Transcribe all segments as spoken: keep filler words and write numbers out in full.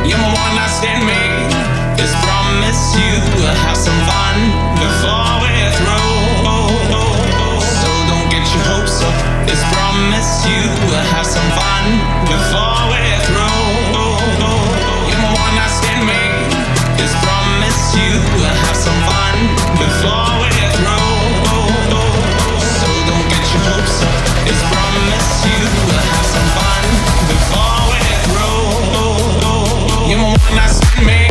You're my one night stand me. Just promise you we'll have some fun before we're through. So don't get your hopes up. Just promise you we'll have some fun before we're through. You're my one night stand me. Just promise you we'll have some fun before we're through. So don't get your hopes up. Just promise you we'll have some fun before we're through. You're my one night stand me.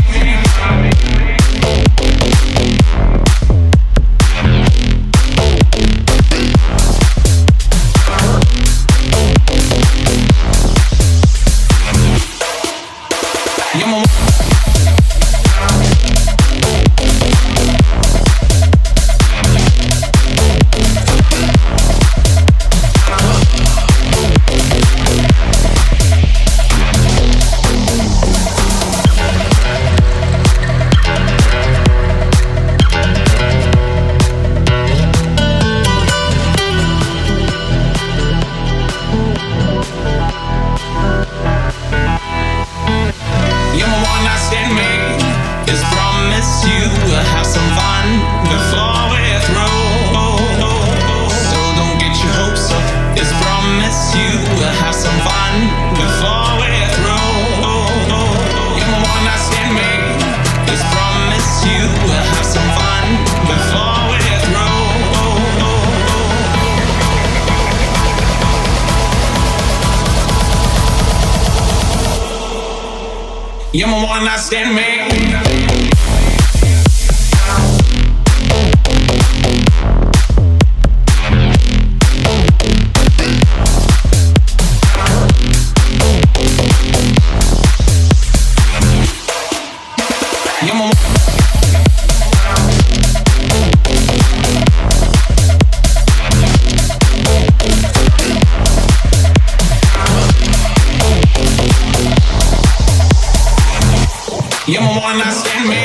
You're my one night stand man. You're my one night stand man.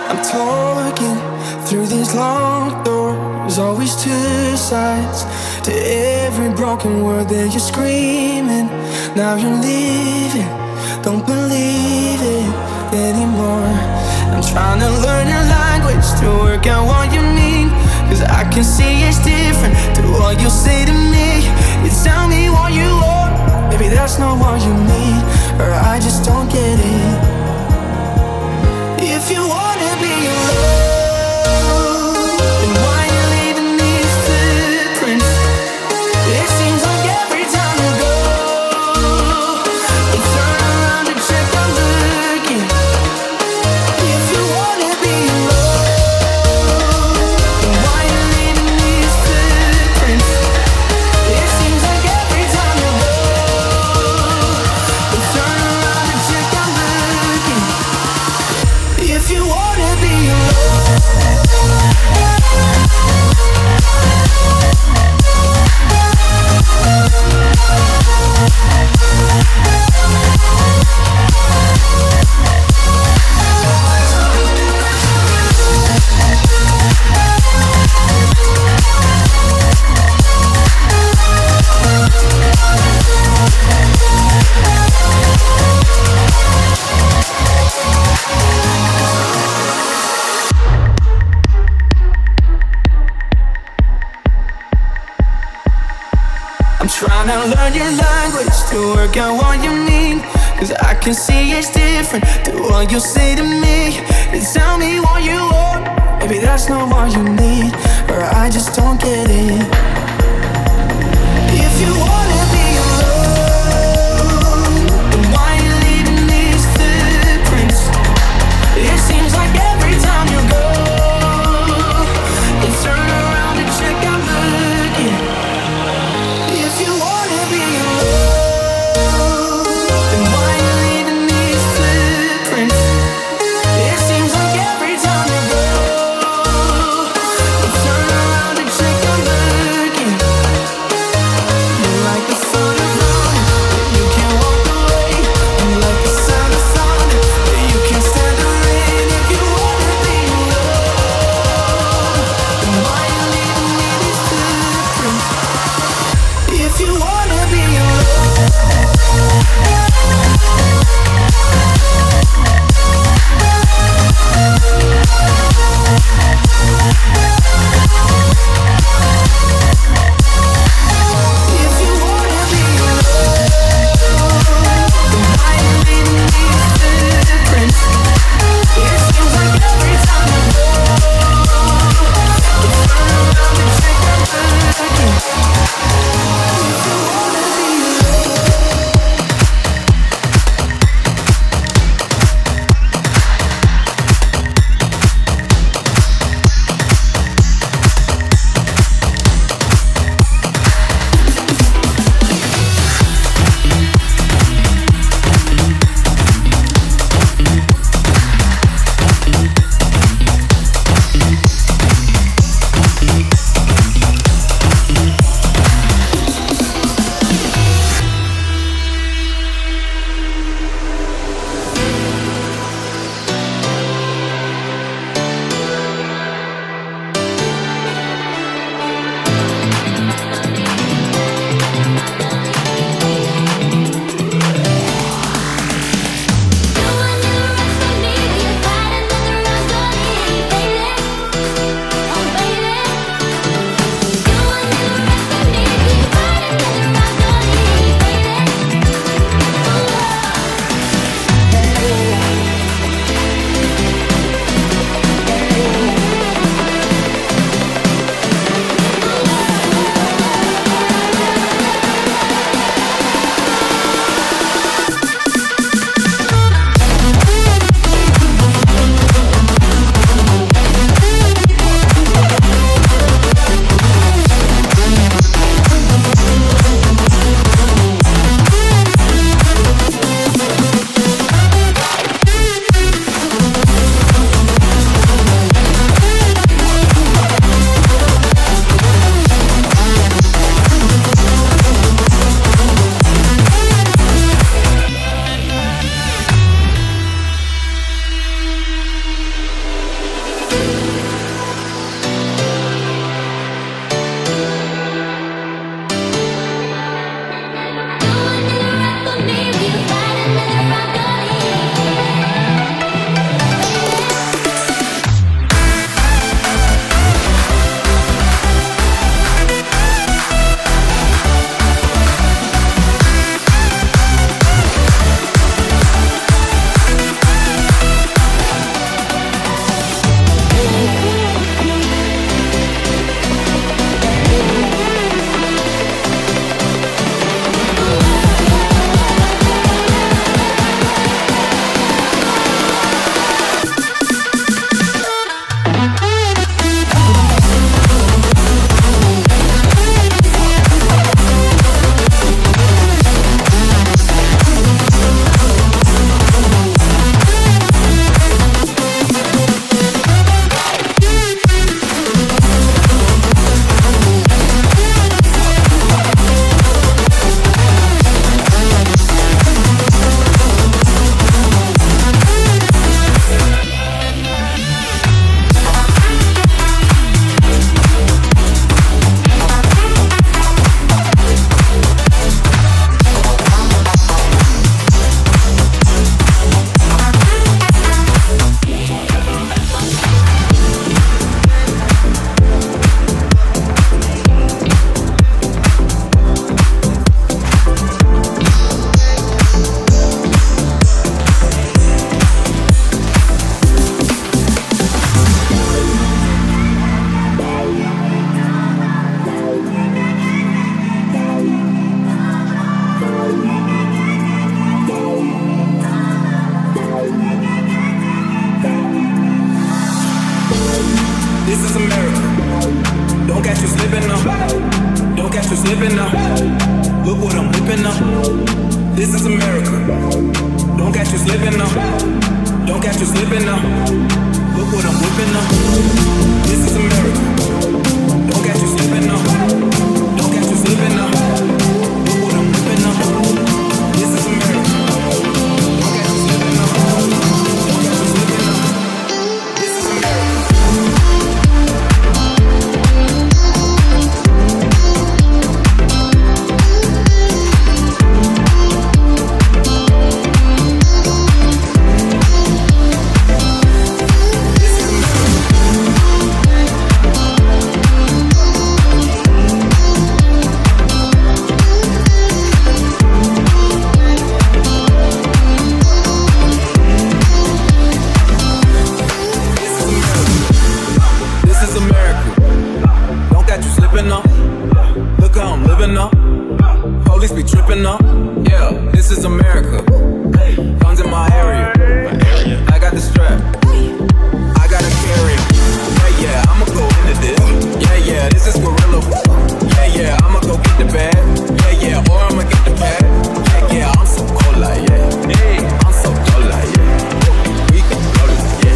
I'm talking through these locked doors. Always two sides to every broken word that you're screaming. Now you're leaving, don't believe it anymore. I'm trying to learn your language to work out what you mean, 'cause I can see it's different to what you say to me. You tell me what you want, maybe that's not what you need, or I just don't get it. If you wanna be alone, then why you leaving these footprints? It seems like every time you go, you turn around and check I'm looking. If you wanna be alone, then why you leaving these footprints? It seems like every time you go, you turn around and check I'm looking. If you wanna be alone, I'm trying to learn your language to work out what you mean, 'cause I can see it's different to what you say to me. You tell me what you want, maybe that's not what you need, or I just don't get it. If you wanna be alone, then why you leaving these footprints? It seems like every time you go, you turn around and check I'm looking. If you wanna be alone, then why you leaving these footprints? It seems like every time you go, you turn around and check I'm looking. You're like the This is America. Don't catch you slipping now. Don't catch you slipping now. Look what I'm whipping up. This is America. Don't catch you slipping now. Don't catch you slipping now. Look what I'm whipping up. This is America. Don't catch you slipping now. Don't catch you slipping now. Look what I'm whipping up. This is America. Don't catch you slipping now. Don't catch you slipping now. This is America. Police be tripping up. Yeah, this is America. Guns in my area. I got the strap. I gotta carry. Yeah, yeah, I'ma go into this. Yeah, yeah, this is gorilla. Yeah, yeah, I'ma go get the bag. Yeah, yeah, or I'ma get the bag. Yeah, yeah, I'm so cold like yeah. Hey, I'm so cold like yeah. We can go like yeah.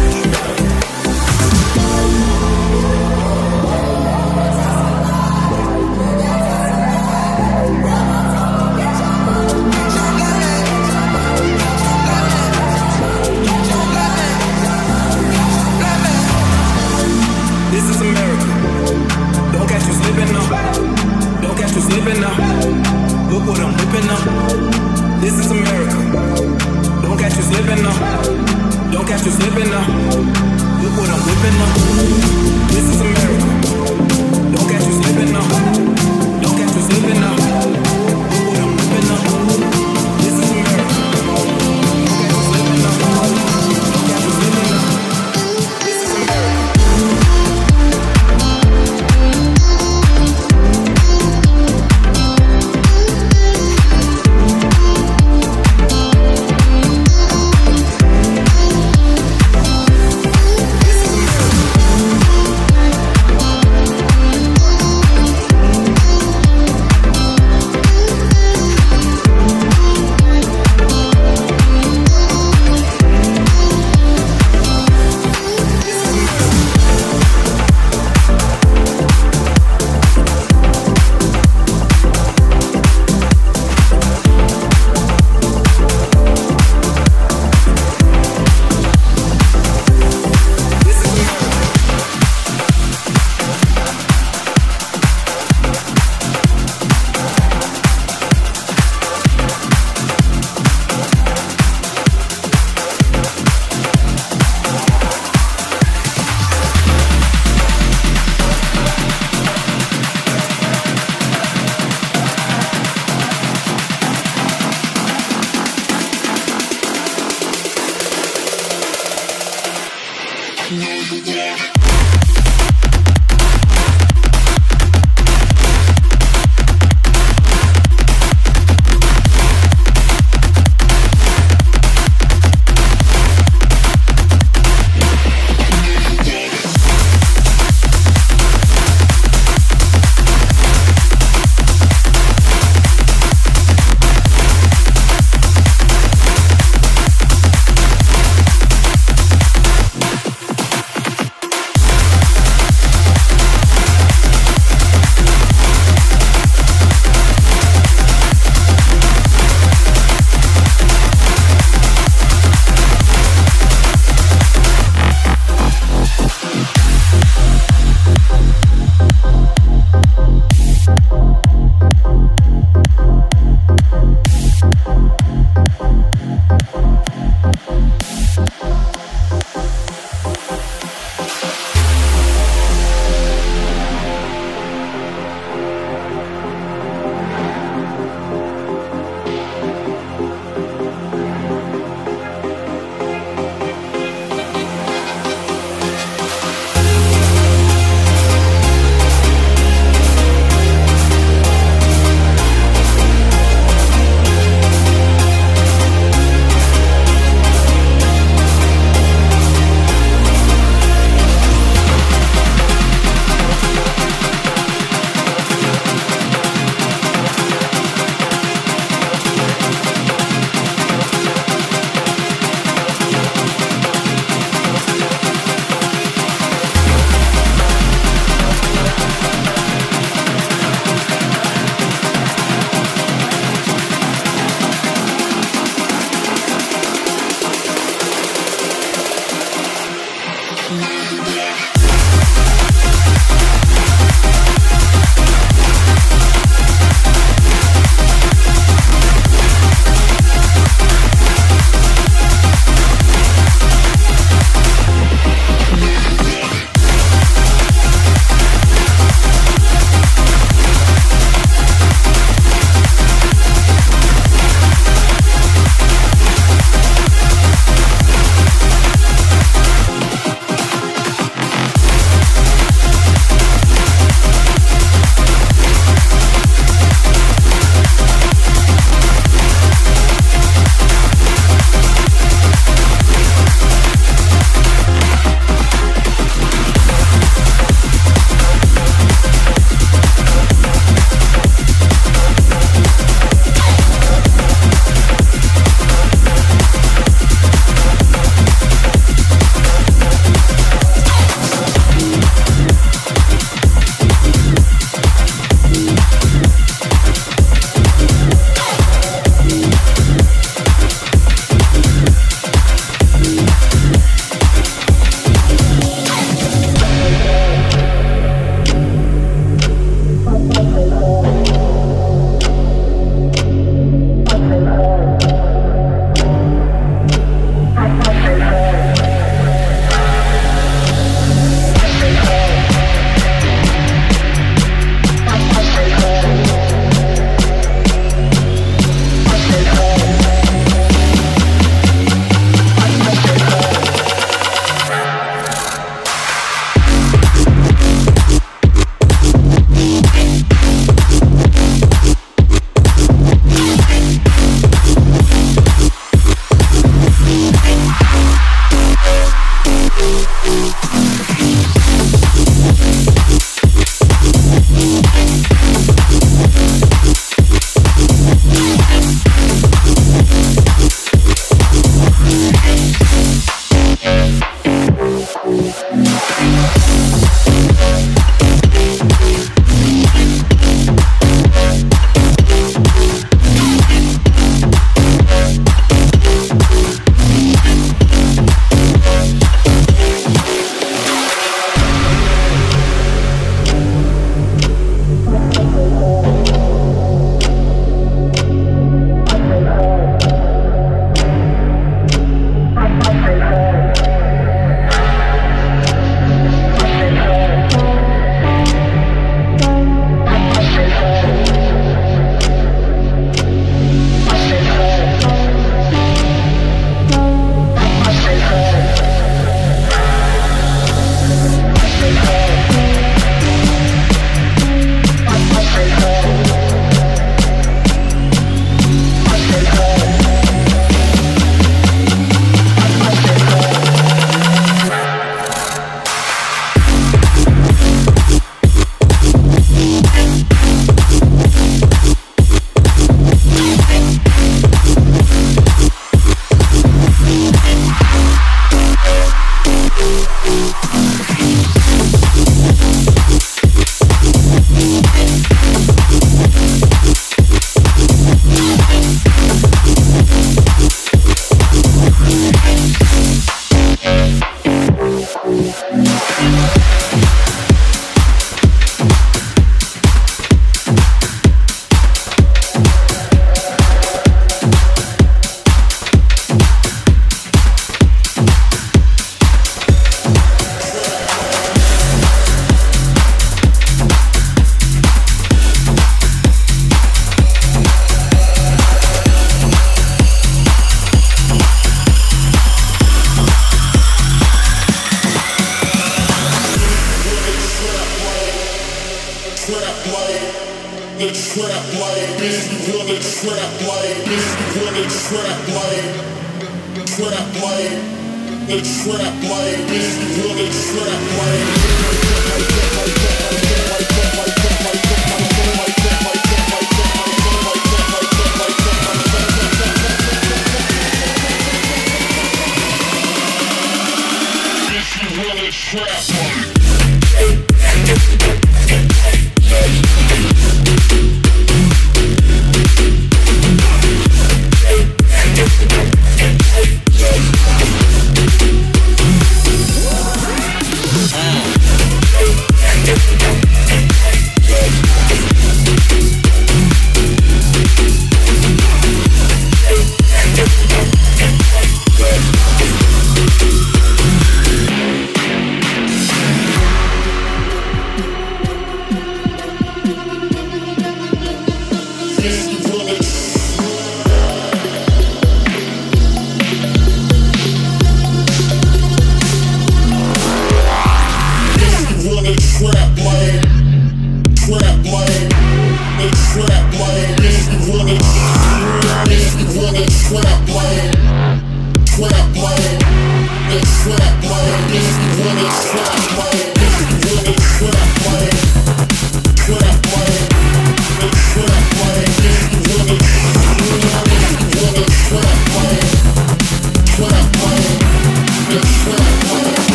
This is America. Don't catch you slipping now. Don't catch you slipping now. Look what I'm whipping up. This is America. Don't catch you slipping now. Don't catch you slipping now. Look what I'm whipping up. This is America. Don't catch you slipping now. Don't catch you slipping now. Look what I'm whipping up. This is America. Don't catch you slipping now. Don't catch you slipping now. This is America.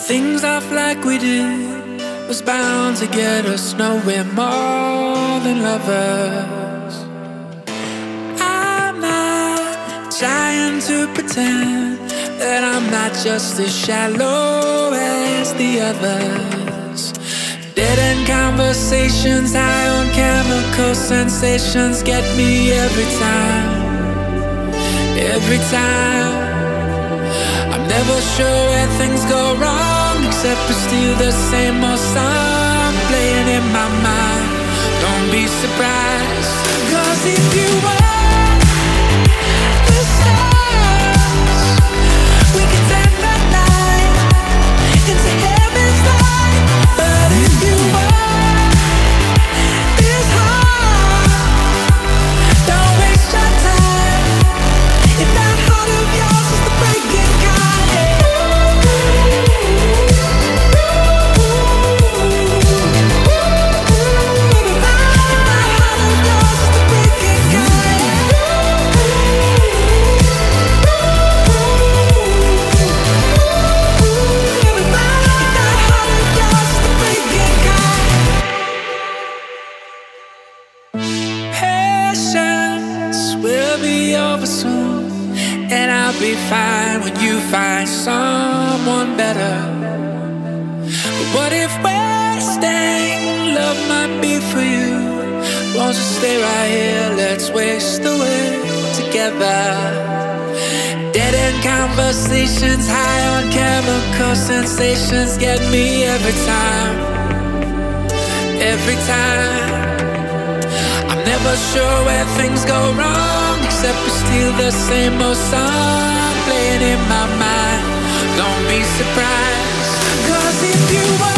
Things off like we did was bound to get us nowhere more than lovers. I'm not trying to pretend that I'm not just as shallow as the others. Dead end conversations, high on chemical sensations get me every time, every time. I'm never sure where things go wrong, except for still the same old song playing in my mind. Don't be surprised, cause if you were the stars, we could turn the night into heaven's light. But if you were this heart, don't waste your time. If that heart of yours is the breaking kind, yeah. If that heart of yours is the breaking kind, everybody, if that heart of yours is the breaking kind. Patience will be over soon, and I'll be fine when you find someone better. But what if wasting love might be for you? Won't you stay right here? Let's waste away together. Dead end conversations, high on chemical sensations get me every time, every time. I'm never sure where things go wrong, except for still the same old song playing in my mind. Don't be surprised, cause if you were